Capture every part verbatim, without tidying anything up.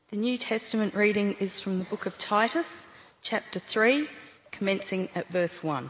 The New Testament reading is from the book of Titus, chapter three, commencing at verse one.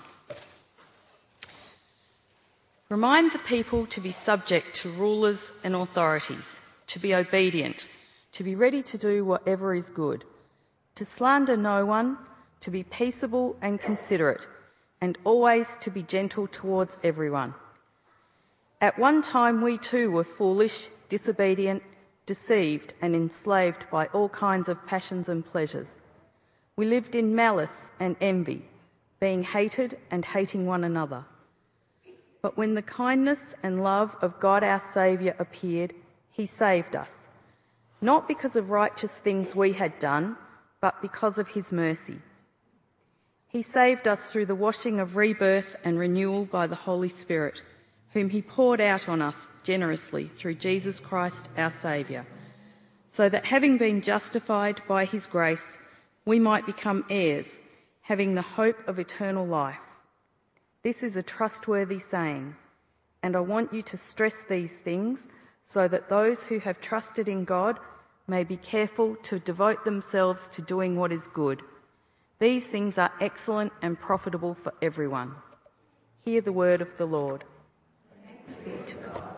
Remind the people to be subject to rulers and authorities, to be obedient, to be ready to do whatever is good, to slander no one, to be peaceable and considerate, and always to be gentle towards everyone. At one time we too were foolish, disobedient, deceived and enslaved by all kinds of passions and pleasures. We lived in malice and envy, being hated and hating one another. But when the kindness and love of God our Saviour appeared, he saved us, not because of righteous things we had done, but because of his mercy. He saved us through the washing of rebirth and renewal by the Holy Spirit, whom he poured out on us generously through Jesus Christ our Saviour, so that having been justified by his grace, we might become heirs, having the hope of eternal life. This is a trustworthy saying, and I want you to stress these things so that those who have trusted in God may be careful to devote themselves to doing what is good. These things are excellent and profitable for everyone. Hear the word of the Lord. Thanks be to God.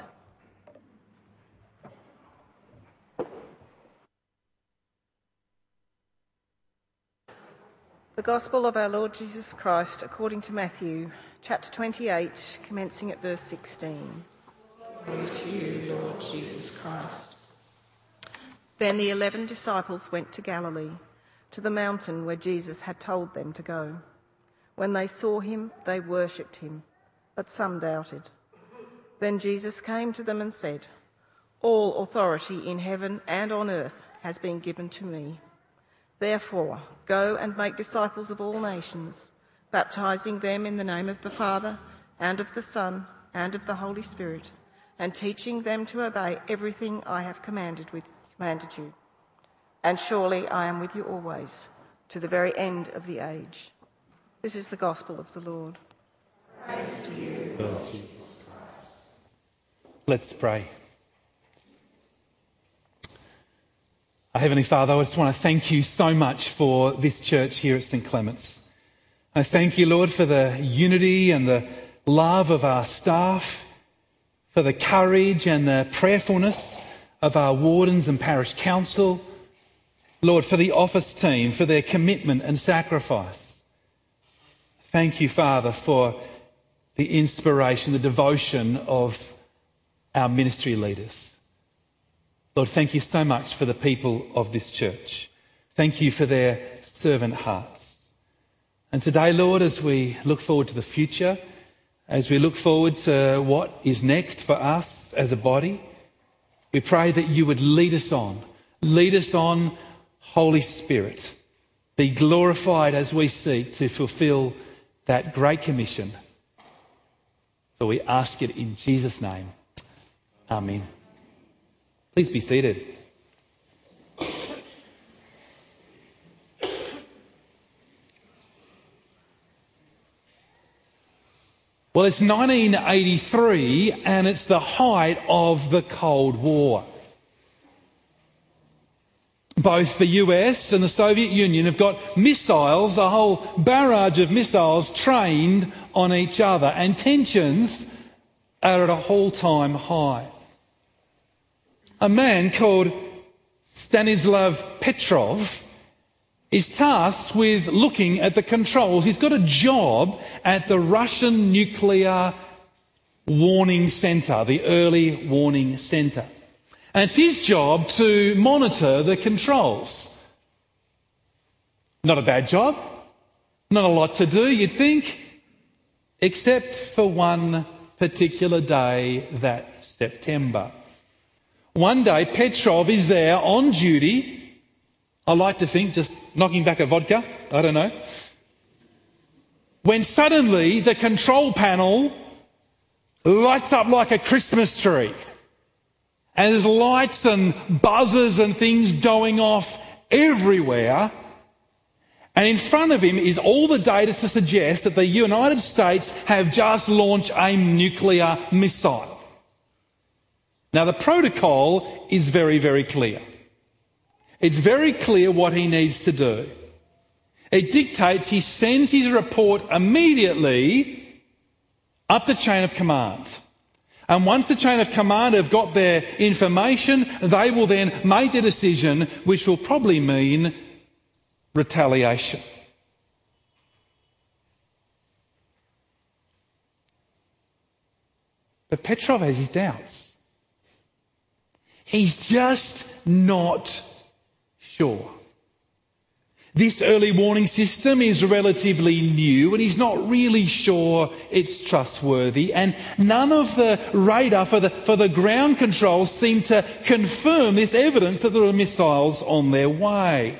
The Gospel of our Lord Jesus Christ according to Matthew, chapter twenty-eight, commencing at verse sixteen. Glory to you, Lord Jesus Christ. Then the eleven disciples went to Galilee, to the mountain where Jesus had told them to go. When they saw him, they worshipped him, but some doubted. Then Jesus came to them and said, "All authority in heaven and on earth has been given to me. Therefore, go and make disciples of all nations, baptizing them in the name of the Father and of the Son and of the Holy Spirit, and teaching them to obey everything I have commanded, with, commanded you. And surely I am with you always, to the very end of the age." This is the gospel of the Lord. Praise to you, Lord Jesus. Let's pray. Our Heavenly Father, I just want to thank you so much for this church here at St Clement's. I thank you, Lord, for the unity and the love of our staff, for the courage and the prayerfulness of our wardens and parish council. Lord, for the office team, for their commitment and sacrifice. Thank you, Father, for the inspiration, the devotion of our ministry leaders. Lord, thank you so much for the people of this church. Thank you for their servant hearts. And today, Lord, as we look forward to the future, as we look forward to what is next for us as a body, we pray that you would lead us on. Lead us on, Holy Spirit. Be glorified as we seek to fulfil that great commission. So we ask it in Jesus' name. Amen. Please be seated. Well, it's nineteen eighty-three and it's the height of the Cold War. Both the U S and the Soviet Union have got missiles, a whole barrage of missiles trained on each other, and tensions are at a all-time high. A man called Stanislav Petrov is tasked with looking at the controls. He's got a job at the Russian Nuclear Warning Centre, the Early Warning Centre. And it's his job to monitor the controls. Not a bad job. Not a lot to do, you'd think, except for one particular day that September. One day, Petrov is there on duty. I like to think just knocking back a vodka. I don't know. When suddenly the control panel lights up like a Christmas tree. And there's lights and buzzers and things going off everywhere. And in front of him is all the data to suggest that the United States have just launched a nuclear missile. Now, the protocol is very, very clear. It's very clear what he needs to do. It dictates he sends his report immediately up the chain of command. And once the chain of command have got their information, they will then make their decision, which will probably mean retaliation. But Petrov has his doubts. He's just not sure. This early warning system is relatively new and he's not really sure it's trustworthy, and none of the radar for the, for the ground controls seem to confirm this evidence that there are missiles on their way.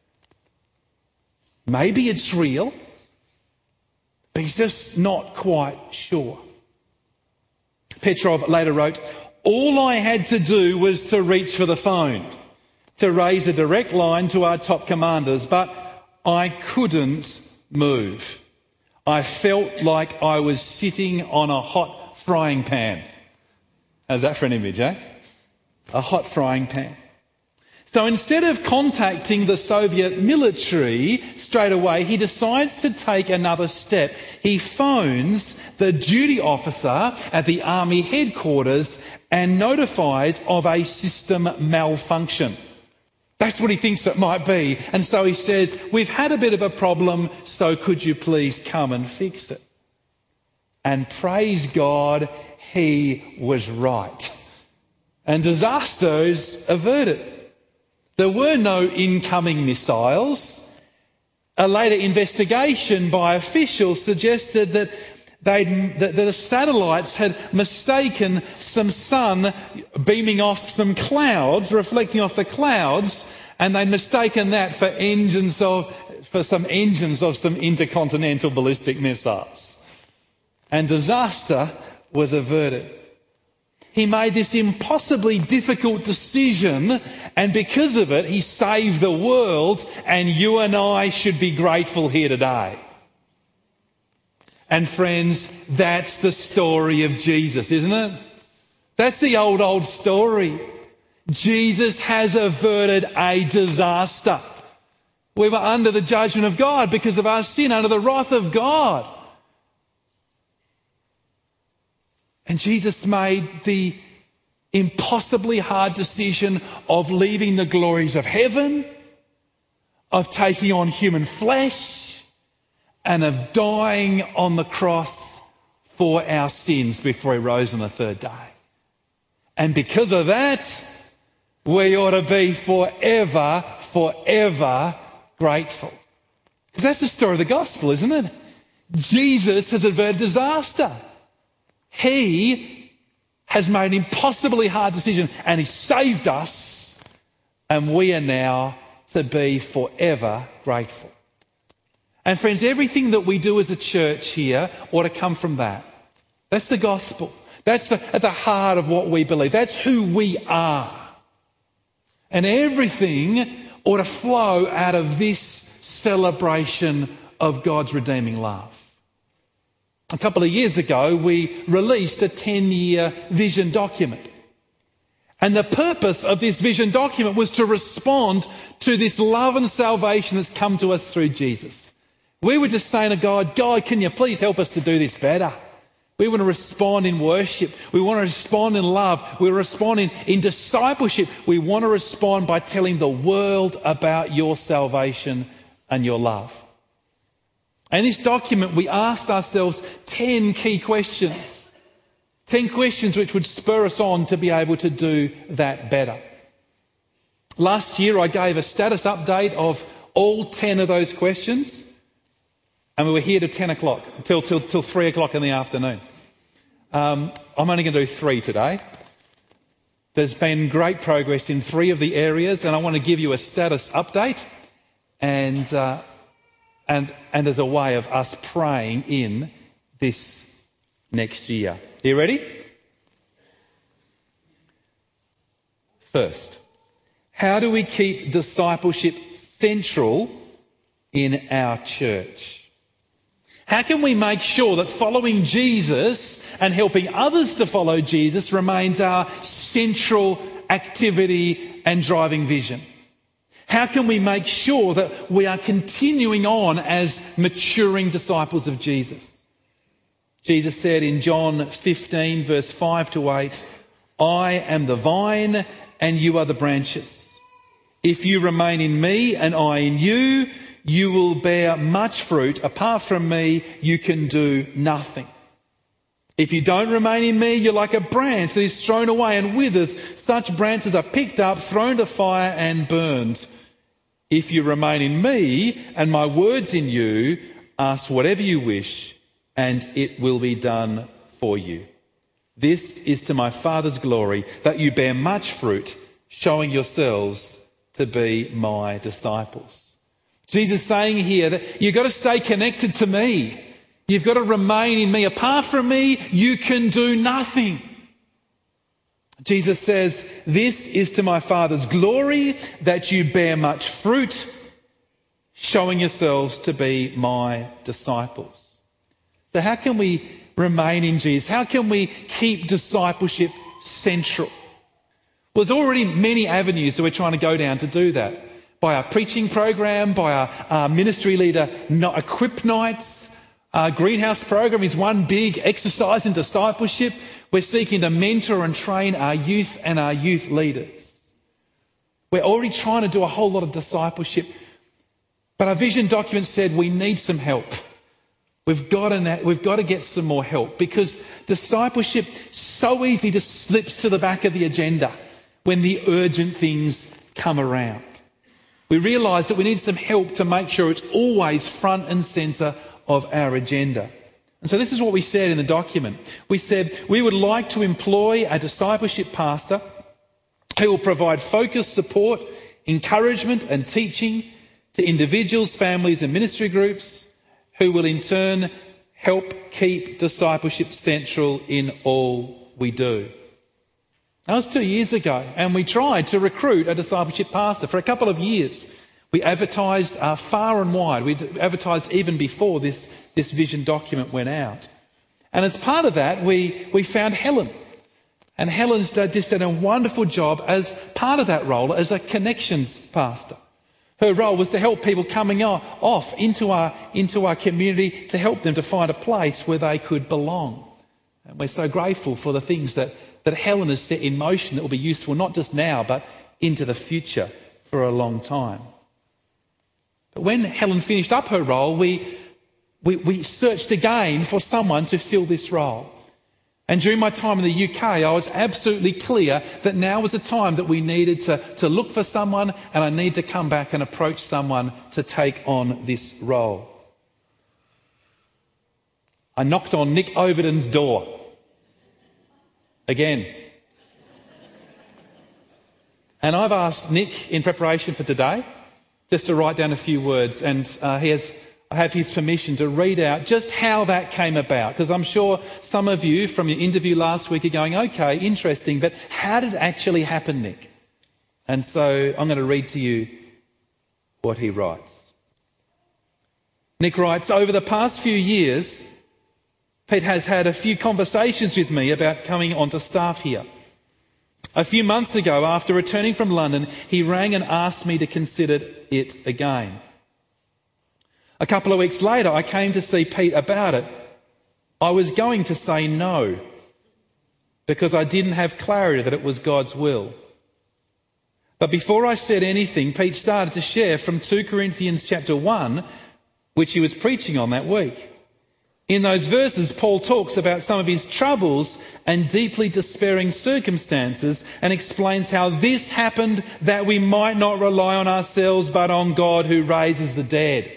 Maybe it's real, but he's just not quite sure. Petrov later wrote, "All I had to do was to reach for the phone, to raise a direct line to our top commanders, but I couldn't move. I felt like I was sitting on a hot frying pan." How's that for an image, eh? A hot frying pan. So instead of contacting the Soviet military straight away, he decides to take another step. He phones the duty officer at the army headquarters and notifies of a system malfunction. That's what he thinks it might be. And so he says, "We've had a bit of a problem, so could you please come and fix it?" And praise God, he was right. And disaster is averted. There were no incoming missiles. A later investigation by officials suggested that they'd, that the satellites had mistaken some sun beaming off some clouds, reflecting off the clouds, and they'd mistaken that for engines of for some engines of some intercontinental ballistic missiles. And disaster was averted. He made this impossibly difficult decision, and because of it, he saved the world, and you and I should be grateful here today. And friends, that's the story of Jesus, isn't it? That's the old, old story. Jesus has averted a disaster. We were under the judgment of God because of our sin, under the wrath of God. And Jesus made the impossibly hard decision of leaving the glories of heaven, of taking on human flesh, and of dying on the cross for our sins before he rose on the third day. And because of that, we ought to be forever, forever grateful. Because that's the story of the gospel, isn't it? Jesus has averted disaster. He has made an impossibly hard decision and he saved us, and we are now to be forever grateful. And friends, everything that we do as a church here ought to come from that. That's the gospel. That's the, at the heart of what we believe. That's who we are. And everything ought to flow out of this celebration of God's redeeming love. A couple of years ago, we released a ten-year vision document. And the purpose of this vision document was to respond to this love and salvation that's come to us through Jesus. We were just saying to God, God, can you please help us to do this better? We want to respond in worship. We want to respond in love. We want to respond in, in discipleship. We want to respond by telling the world about your salvation and your love. And in this document, we asked ourselves ten key questions. ten questions which would spur us on to be able to do that better. Last year, I gave a status update of all ten of those questions. And we were here till ten o'clock, till, till, till three o'clock in the afternoon. Um, I'm only going to do three today. There's been great progress in three of the areas, and I want to give you a status update. And... Uh, And, and as a way of us praying in this next year. Are you ready? First, how do we keep discipleship central in our church? How can we make sure that following Jesus and helping others to follow Jesus remains our central activity and driving vision? How can we make sure that we are continuing on as maturing disciples of Jesus? Jesus said in John fifteen, verse five to eight, I am the vine and you are the branches. If you remain in me and I in you, you will bear much fruit. Apart from me, you can do nothing. If you don't remain in me, you're like a branch that is thrown away and withers. Such branches are picked up, thrown to fire and burned. If you remain in me and my words in you, ask whatever you wish and it will be done for you. This is to my Father's glory, that you bear much fruit, showing yourselves to be my disciples. Jesus is saying here that you've got to stay connected to me. You've got to remain in me. Apart from me, you can do nothing. Jesus says, this is to my Father's glory, that you bear much fruit, showing yourselves to be my disciples. So how can we remain in Jesus? How can we keep discipleship central? Well, there's already many avenues that we're trying to go down to do that. By our preaching program, by our, our ministry leader equip nights. Our greenhouse program is one big exercise in discipleship. We're seeking to mentor and train our youth and our youth leaders. We're already trying to do a whole lot of discipleship. But our vision document said we need some help. We've got to, we've got to get some more help, because discipleship so easily just slips to the back of the agenda when the urgent things come around. We realise that we need some help to make sure it's always front and centre of our agenda. And so this is what we said in the document. We said we would like to employ a discipleship pastor who will provide focused support, encouragement and teaching to individuals, families and ministry groups, who will in turn help keep discipleship central in all we do. That was two years ago, and we tried to recruit a discipleship pastor for a couple of years. We advertised uh, far and wide. We advertised even before this, this vision document went out. And as part of that, we, we found Helen. And Helen's just done a wonderful job as part of that role as a connections pastor. Her role was to help people coming off into our, into our community, to help them to find a place where they could belong. And we're so grateful for the things that, that Helen has set in motion that will be useful not just now, but into the future for a long time. But when Helen finished up her role, we, we, we searched again for someone to fill this role. And during my time in the U K, I was absolutely clear that now was a time that we needed to, to look for someone, and I need to come back and approach someone to take on this role. I knocked on Nick Overton's door. Again. And I've asked Nick in preparation for today just to write down a few words, and uh, he has, I have his permission to read out just how that came about, because I'm sure some of you from your interview last week are going, okay, interesting, but how did it actually happen, Nick? And so I'm going to read to you what he writes. Nick writes, over the past few years, Pete has had a few conversations with me about coming onto staff here. A few months ago, after returning from London, he rang and asked me to consider it again. A couple of weeks later, I came to see Pete about it. I was going to say no, because I didn't have clarity that it was God's will. But before I said anything, Pete started to share from Second Corinthians chapter one, which he was preaching on that week. In those verses, Paul talks about some of his troubles and deeply despairing circumstances, and explains how this happened that we might not rely on ourselves but on God who raises the dead.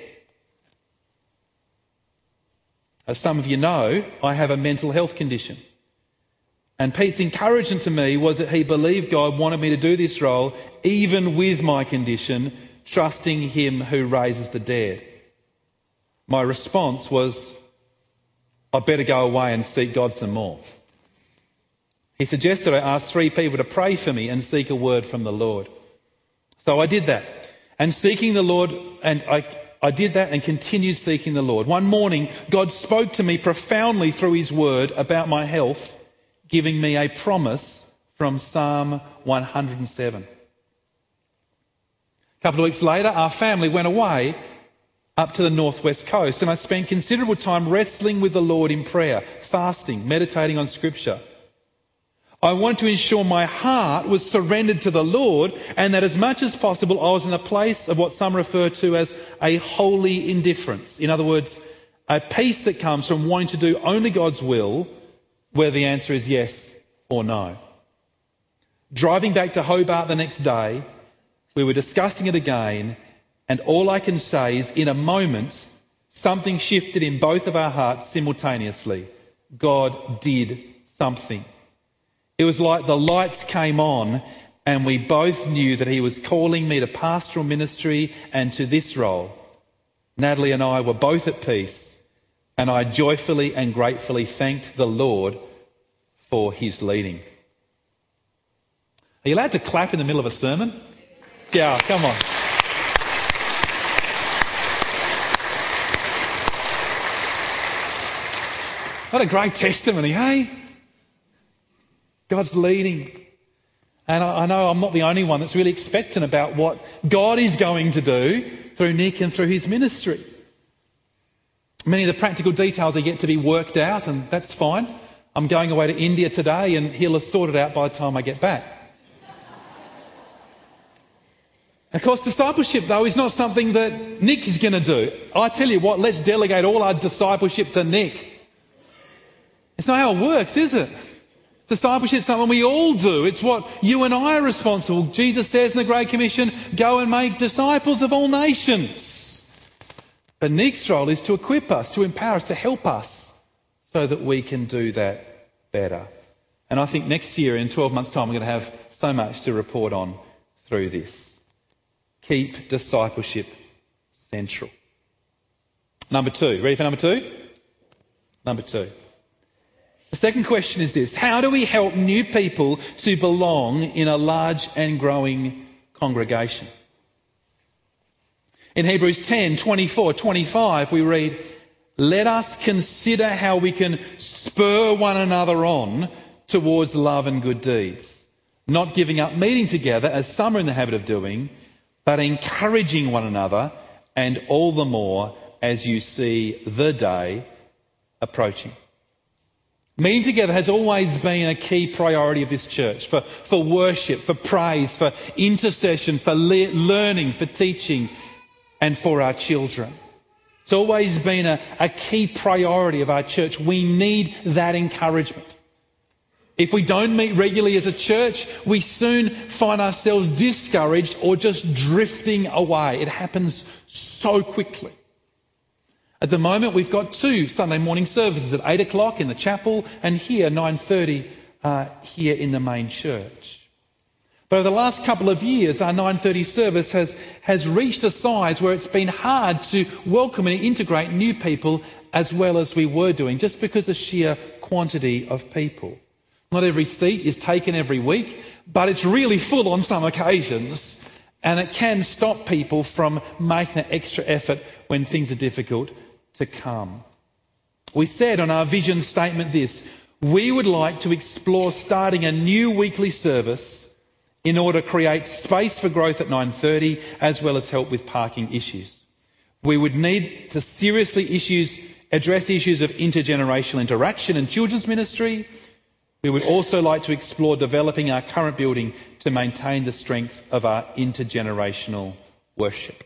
As some of you know, I have a mental health condition. And Pete's encouragement to me was that he believed God wanted me to do this role even with my condition, trusting him who raises the dead. My response was, I'd better go away and seek God some more. He suggested I ask three people to pray for me and seek a word from the Lord. So I did that. And seeking the Lord, and I, I did that and continued seeking the Lord. One morning, God spoke to me profoundly through his word about my health, giving me a promise from Psalm one hundred seven. A couple of weeks later, our family went away up to the northwest coast, and I spent considerable time wrestling with the Lord in prayer, fasting, meditating on Scripture. I wanted to ensure my heart was surrendered to the Lord, and that as much as possible I was in a place of what some refer to as a holy indifference. In other words, a peace that comes from wanting to do only God's will, where the answer is yes or no. Driving back to Hobart the next day, we were discussing it again, and all I can say is, in a moment, something shifted in both of our hearts simultaneously. God did something. It was like the lights came on and we both knew that he was calling me to pastoral ministry and to this role. Natalie and I were both at peace, and I joyfully and gratefully thanked the Lord for his leading. Are you allowed to clap in the middle of a sermon? Yeah, come on. What a great testimony, hey? God's leading. And I know I'm not the only one that's really expectant about what God is going to do through Nick and through his ministry. Many of the practical details are yet to be worked out, and that's fine. I'm going away to India today, and he'll have sorted out by the time I get back. Of course, discipleship, though, is not something that Nick is going to do. I tell you what, let's delegate all our discipleship to Nick. It's not how it works, is it? Discipleship is something we all do. It's what you and I are responsible. Jesus says in the Great Commission, go and make disciples of all nations. But Nick's role is to equip us, to empower us, to help us so that we can do that better. And I think next year, in twelve months' time, we're going to have so much to report on through this. Keep discipleship central. Number two. Ready for number two? Number two. The second question is this: how do we help new people to belong in a large and growing congregation? In Hebrews ten, twenty-four, twenty-five, we read, let us consider how we can spur one another on towards love and good deeds, not giving up meeting together as some are in the habit of doing, but encouraging one another, and all the more as you see the day approaching. Meeting together has always been a key priority of this church for, for worship, for praise, for intercession, for le- learning, for teaching, and for our children. It's always been a, a key priority of our church. We need that encouragement. If we don't meet regularly as a church, we soon find ourselves discouraged or just drifting away. It happens so quickly. At the moment, we've got two Sunday morning services at eight o'clock in the chapel and here nine thirty uh, here in the main church. But over the last couple of years, our nine thirty service has, has reached a size where it's been hard to welcome and integrate new people as well as we were doing, just because of sheer quantity of people. Not every seat is taken every week, but it's really full on some occasions, and it can stop people from making an extra effort when things are difficult to come. We said on our vision statement this: we would like to explore starting a new weekly service in order to create space for growth at nine thirty as well as help with parking issues. We would need to seriously issues, address issues of intergenerational interaction and children's ministry. We would also like to explore developing our current building to maintain the strength of our intergenerational worship.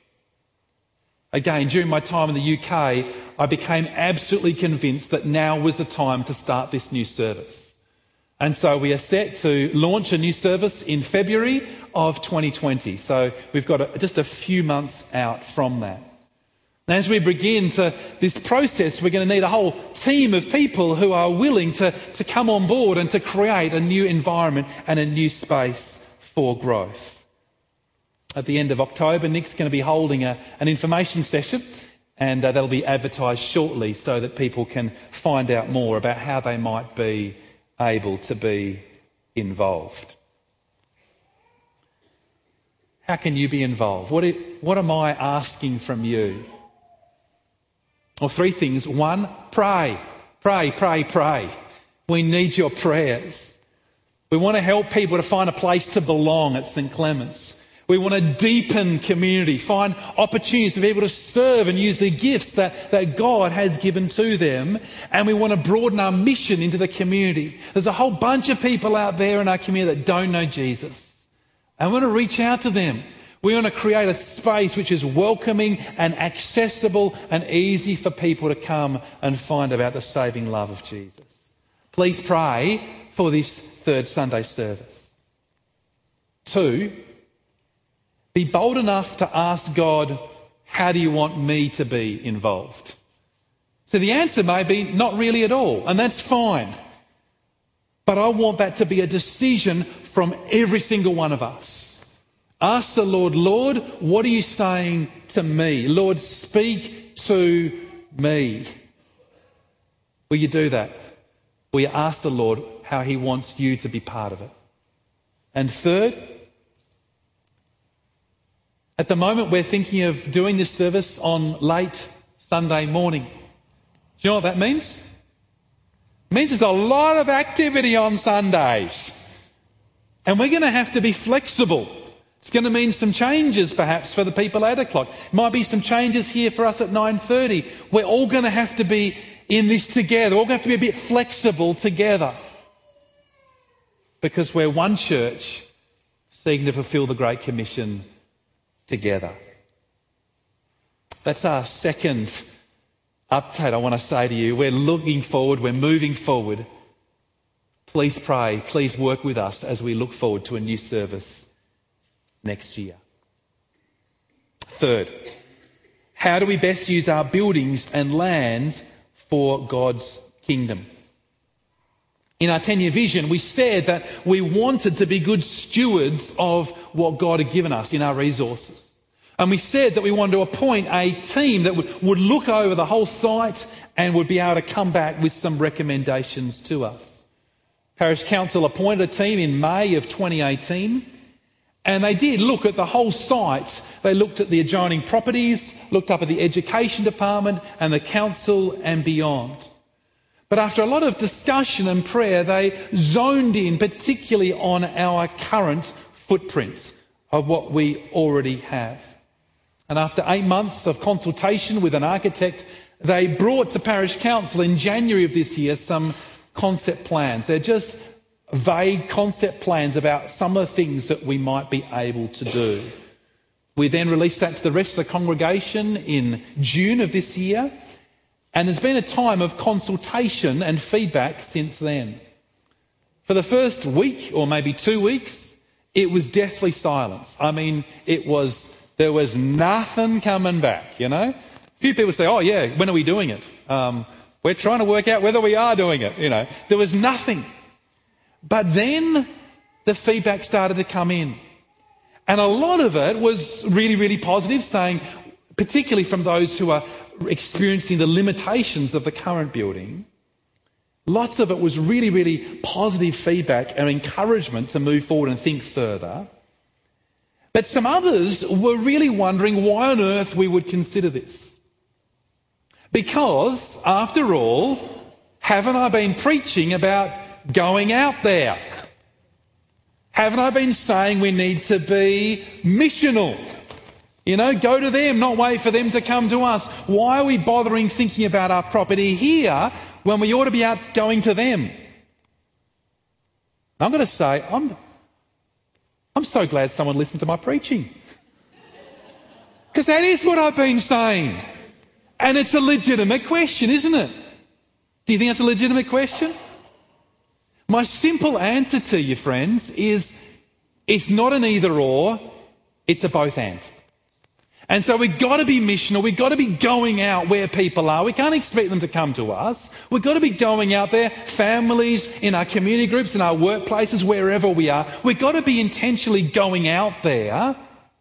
Again, during my time in the U K, I became absolutely convinced that now was the time to start this new service. And so we are set to launch a new service in February of twenty twenty. So we've got a, just a few months out from that. Now, as we begin to this process, we're going to need a whole team of people who are willing to, to come on board and to create a new environment and a new space for growth. At the end of October, Nick's going to be holding a, an information session, and uh, that'll be advertised shortly so that people can find out more about how they might be able to be involved. How can you be involved? What, it, what am I asking from you? Well, three things. One, pray. Pray, pray, pray. We need your prayers. We want to help people to find a place to belong at St Clement's. We want to deepen community, find opportunities to be able to serve and use the gifts that, that God has given to them. And we want to broaden our mission into the community. There's a whole bunch of people out there in our community that don't know Jesus. And we want to reach out to them. We want to create a space which is welcoming and accessible and easy for people to come and find about the saving love of Jesus. Please pray for this third Sunday service. Two, be bold enough to ask God, how do you want me to be involved? So the answer may be not really at all, and that's fine. But I want that to be a decision from every single one of us. Ask the Lord, Lord, what are you saying to me? Lord, speak to me. Will you do that? Will you ask the Lord how he wants you to be part of it? And third, at the moment we're thinking of doing this service on late Sunday morning. Do you know what that means? It means there's a lot of activity on Sundays. And we're going to have to be flexible. It's going to mean some changes perhaps for the people at eight o'clock. Might be some changes here for us at nine thirty. We're all going to have to be in this together. We're all going to have to be a bit flexible together. Because we're one church seeking to fulfill the Great Commission together. That's our second update I want to say to you. We're looking forward, we're moving forward. Please pray, please work with us as we look forward to a new service next year. Third, how do we best use our buildings and land for God's kingdom? In our ten-year vision, we said that we wanted to be good stewards of what God had given us in our resources. And we said that we wanted to appoint a team that would, would look over the whole site and would be able to come back with some recommendations to us. Parish Council appointed a team in May of twenty eighteen, and they did look at the whole site. They looked at the adjoining properties, looked up at the education department and the council and beyond. But after a lot of discussion and prayer, they zoned in particularly on our current footprint of what we already have. And after eight months of consultation with an architect, they brought to Parish Council in January of this year some concept plans. They're just vague concept plans about some of the things that we might be able to do. We then released that to the rest of the congregation in June of this year. And there's been a time of consultation and feedback since then. For the first week or maybe two weeks, it was deathly silence. I mean, it was, there was nothing coming back, you know. A few people say, oh yeah, when are we doing it? Um, we're trying to work out whether we are doing it, you know. There was nothing. But then the feedback started to come in. And a lot of it was really, really positive, saying, particularly from those who are experiencing the limitations of the current building, lots of it was really, really positive feedback and encouragement to move forward and think further. But some others were really wondering why on earth we would consider this. Because, after all, haven't I been preaching about going out there? Haven't I been saying we need to be missional? You know, go to them, not wait for them to come to us. Why are we bothering thinking about our property here when we ought to be out going to them? I'm going to say, I'm, I'm so glad someone listened to my preaching. Because that is what I've been saying. And it's a legitimate question, isn't it? Do you think it's a legitimate question? My simple answer to you, friends, is it's not an either or, it's a both and. And so we've got to be missional. We've got to be going out where people are. We can't expect them to come to us. We've got to be going out there, families, in our community groups, in our workplaces, wherever we are. We've got to be intentionally going out there.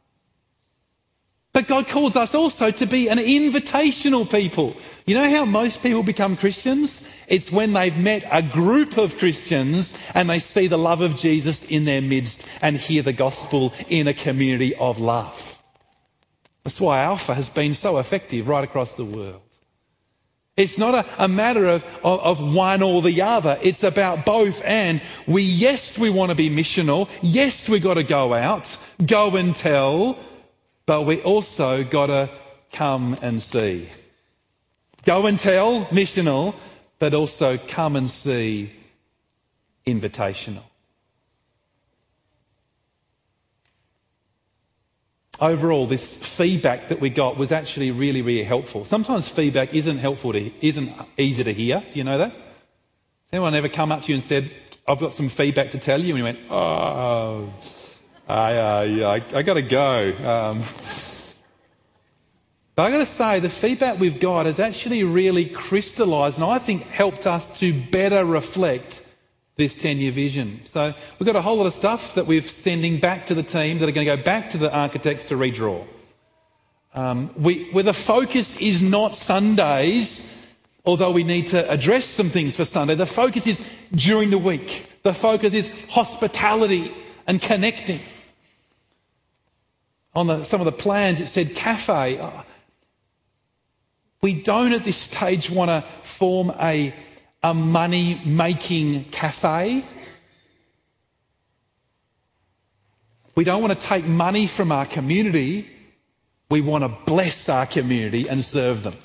But God calls us also to be an invitational people. You know how most people become Christians? It's when they've met a group of Christians and they see the love of Jesus in their midst and hear the gospel in a community of love. That's why Alpha has been so effective right across the world. It's not a, a matter of, of, of one or the other. It's about both. And we, yes, we want to be missional. Yes, we got to go out, go and tell, but we also got to come and see. Go and tell, missional, but also come and see, invitational. Overall, this feedback that we got was actually really, really helpful. Sometimes feedback isn't helpful to, isn't easy to hear. Do you know that? Has anyone ever come up to you and said, "I've got some feedback to tell you," and you went, "Oh, I, uh, yeah, I, I got to go." Um, but I got to say, the feedback we've got has actually really crystallised, and I think helped us to better reflect this ten-year vision. So we've got a whole lot of stuff that we're sending back to the team that are going to go back to the architects to redraw. Um, we, where the focus is not Sundays, although we need to address some things for Sunday. The focus is during the week. The focus is hospitality and connecting. On the, some of the plans it said cafe. We don't at this stage want to form a a money-making cafe. We don't want to take money from our community. We want to bless our community and serve them.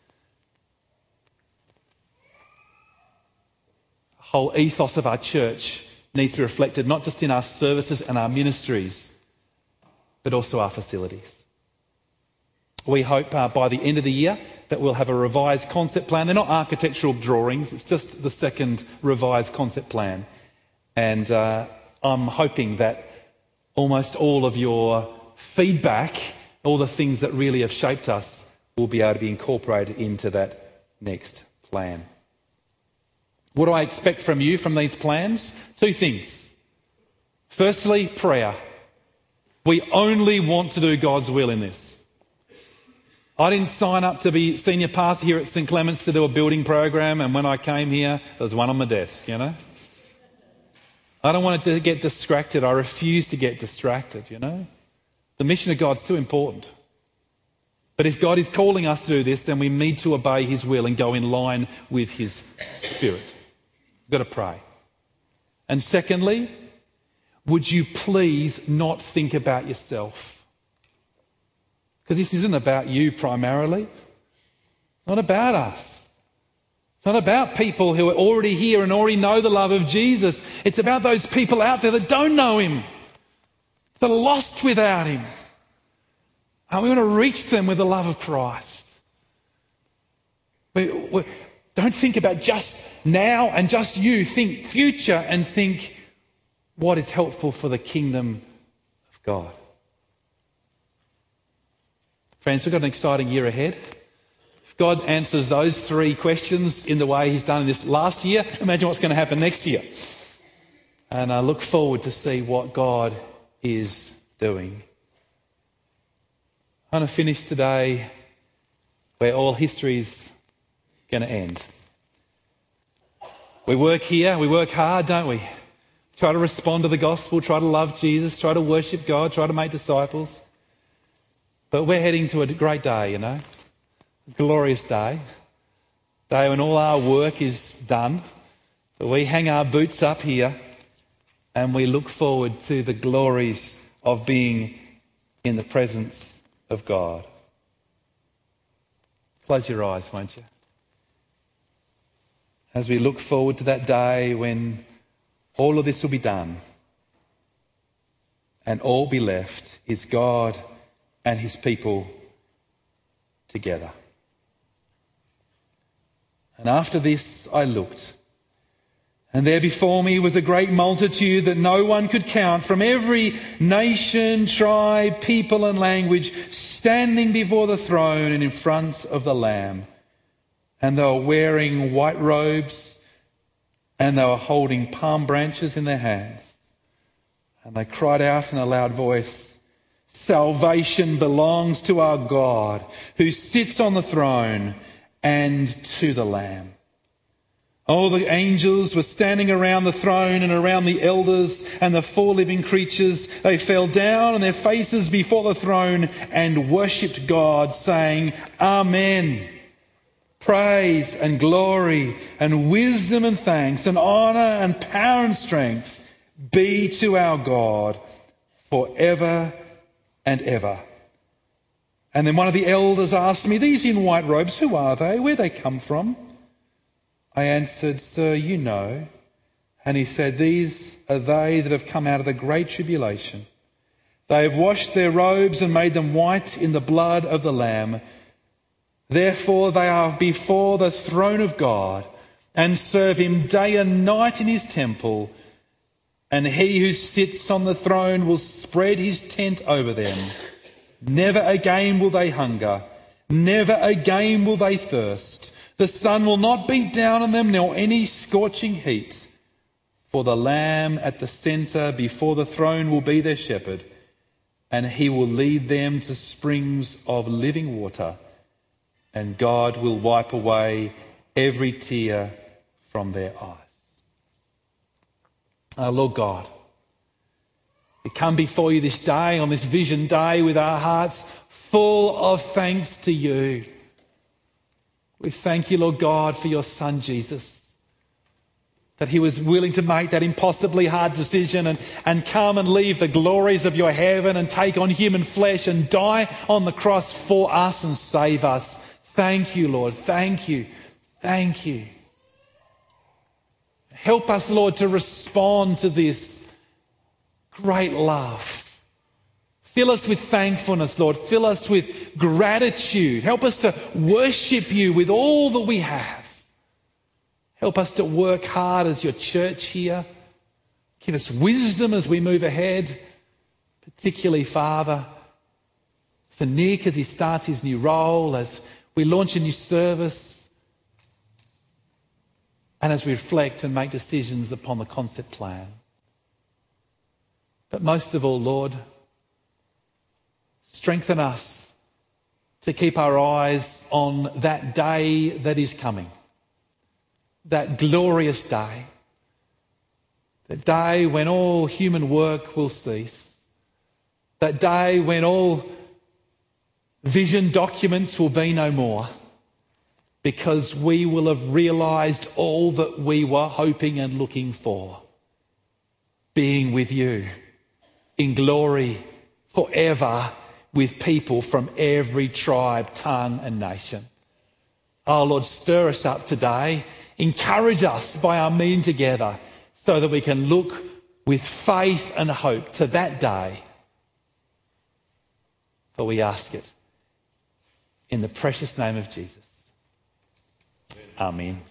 The whole ethos of our church needs to be reflected not just in our services and our ministries, but also our facilities. We hope uh, by the end of the year that we'll have a revised concept plan. They're not architectural drawings, it's just the second revised concept plan. And uh, I'm hoping that almost all of your feedback, all the things that really have shaped us, will be able to be incorporated into that next plan. What do I expect from you from these plans? Two things. Firstly, prayer. We only want to do God's will in this. I didn't sign up to be senior pastor here at St Clements to do a building program, and when I came here, there was one on my desk, you know. I don't want to get distracted. I refuse to get distracted, you know. The mission of God's too important. But if God is calling us to do this, then we need to obey his will and go in line with his spirit. We've got to pray. And secondly, would you please not think about yourself? Because this isn't about you primarily. It's not about us. It's not about people who are already here and already know the love of Jesus. It's about those people out there that don't know him, that are lost without him. And we want to reach them with the love of Christ. We, we, don't think about just now and just you. Think future and think what is helpful for the kingdom of God. Friends, we've got an exciting year ahead. If God answers those three questions in the way he's done in this last year, imagine what's going to happen next year. And I look forward to see what God is doing. I'm going to finish today where all history's going to end. We work here, we work hard, don't we? Try to respond to the gospel, try to love Jesus, try to worship God, try to make disciples. But we're heading to a great day, you know, a glorious day, a day when all our work is done. But we hang our boots up here and we look forward to the glories of being in the presence of God. Close your eyes, won't you? As we look forward to that day when all of this will be done and all be left is God and his people together. And after this I looked, and there before me was a great multitude that no one could count, from every nation, tribe, people and language, standing before the throne and in front of the Lamb. And they were wearing white robes, and they were holding palm branches in their hands. And they cried out in a loud voice, "Salvation belongs to our God, who sits on the throne, and to the Lamb." All the angels were standing around the throne and around the elders and the four living creatures. They fell down on their faces before the throne and worshipped God, saying, "Amen." praise and glory and wisdom and thanks and honour and power and strength be to our God forever and ever. And then one of the elders asked me, these in white robes, who are they? Where they come from? I answered, Sir, you know. And he said, these are they that have come out of the great tribulation. They have washed their robes and made them white in the blood of the Lamb. Therefore they are before the throne of God and serve him day and night in his temple. And he who sits on the throne will spread his tent over them. Never again will they hunger. Never again will they thirst. The sun will not beat down on them, nor any scorching heat. For the Lamb at the centre before the throne will be their shepherd, and he will lead them to springs of living water, and God will wipe away every tear from their eyes. Our Lord God, we come before you this day, on this Vision Day, with our hearts full of thanks to you. We thank you, Lord God, for your Son Jesus, that he was willing to make that impossibly hard decision and, and come and leave the glories of your heaven and take on human flesh and die on the cross for us and save us. Thank you, Lord. Thank you. Thank you. Help us, Lord, to respond to this great love. Fill us with thankfulness, Lord. Fill us with gratitude. Help us to worship you with all that we have. Help us to work hard as your church here. Give us wisdom as we move ahead, particularly, Father, for Nick as he starts his new role, as we launch a new service, and as we reflect and make decisions upon the concept plan. But most of all, Lord, strengthen us to keep our eyes on that day that is coming, that glorious day, that day when all human work will cease, that day when all vision documents will be no more, because we will have realised all that we were hoping and looking for, being with you in glory forever with people from every tribe, tongue and nation. Oh Lord, stir us up today. Encourage us by our meeting together so that we can look with faith and hope to that day. For we ask it in the precious name of Jesus. Amen.